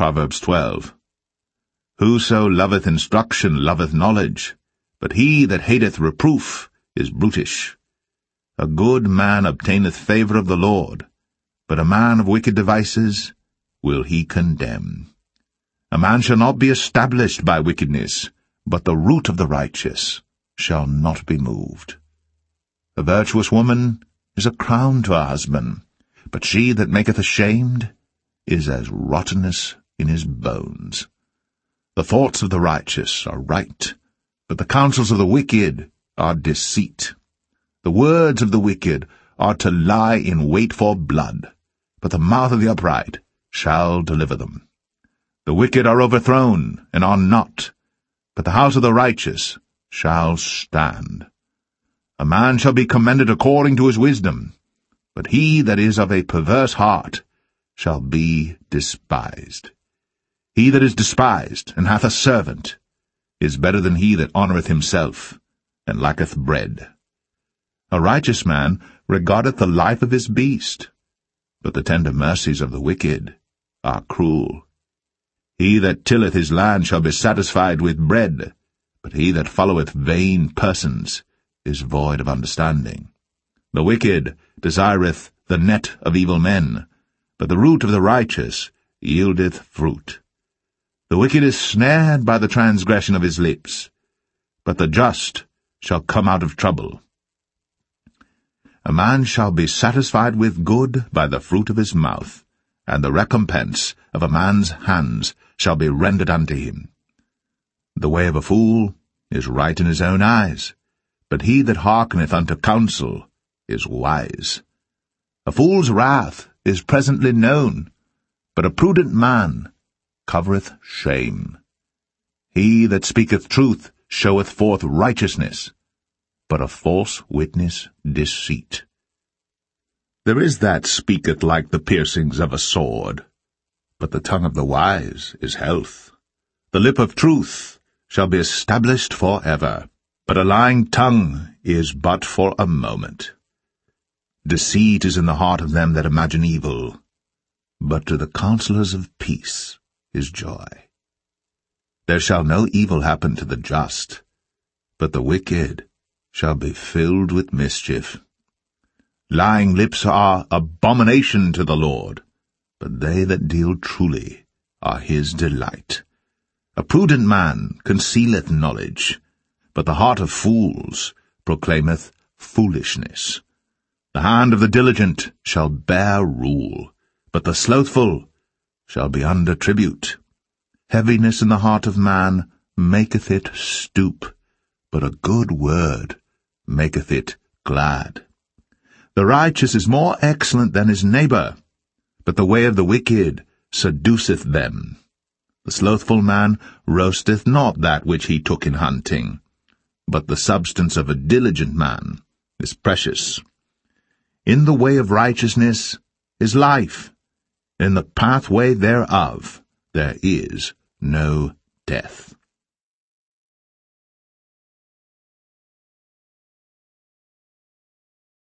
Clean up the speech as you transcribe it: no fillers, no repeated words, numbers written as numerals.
Proverbs 12. Whoso loveth instruction loveth knowledge, but he that hateth reproof is brutish. A good man obtaineth favour of the Lord, but a man of wicked devices will he condemn. A man shall not be established by wickedness, but the root of the righteous shall not be moved. A virtuous woman is a crown to her husband, but she that maketh ashamed is as rottenness in his bones. The thoughts of the righteous are right, but the counsels of the wicked are deceit. The words of the wicked are to lie in wait for blood, but the mouth of the upright shall deliver them. The wicked are overthrown and are not, but the house of the righteous shall stand. A man shall be commended according to his wisdom, but he that is of a perverse heart shall be despised. He that is despised and hath a servant is better than he that honoureth himself and lacketh bread. A righteous man regardeth the life of his beast, but the tender mercies of the wicked are cruel. He that tilleth his land shall be satisfied with bread, but he that followeth vain persons is void of understanding. The wicked desireth the net of evil men, but the root of the righteous yieldeth fruit. The wicked is snared by the transgression of his lips, but the just shall come out of trouble. A man shall be satisfied with good by the fruit of his mouth, and the recompense of a man's hands shall be rendered unto him. The way of a fool is right in his own eyes, but he that hearkeneth unto counsel is wise. A fool's wrath is presently known, but a prudent man covereth shame. He that speaketh truth showeth forth righteousness, but a false witness deceit. There is that speaketh like the piercings of a sword, but the tongue of the wise is health. The lip of truth shall be established for ever, but a lying tongue is but for a moment. Deceit is in the heart of them that imagine evil, but to the counselors of peace is joy. There shall no evil happen to the just, but the wicked shall be filled with mischief. Lying lips are abomination to the Lord, but they that deal truly are his delight. A prudent man concealeth knowledge, but the heart of fools proclaimeth foolishness. The hand of the diligent shall bear rule, but the slothful shall be under tribute. Heaviness in the heart of man maketh it stoop, but a good word maketh it glad. The righteous is more excellent than his neighbour, but the way of the wicked seduceth them. The slothful man roasteth not that which he took in hunting, but the substance of a diligent man is precious. In the way of righteousness is life, in the pathway thereof there is no death.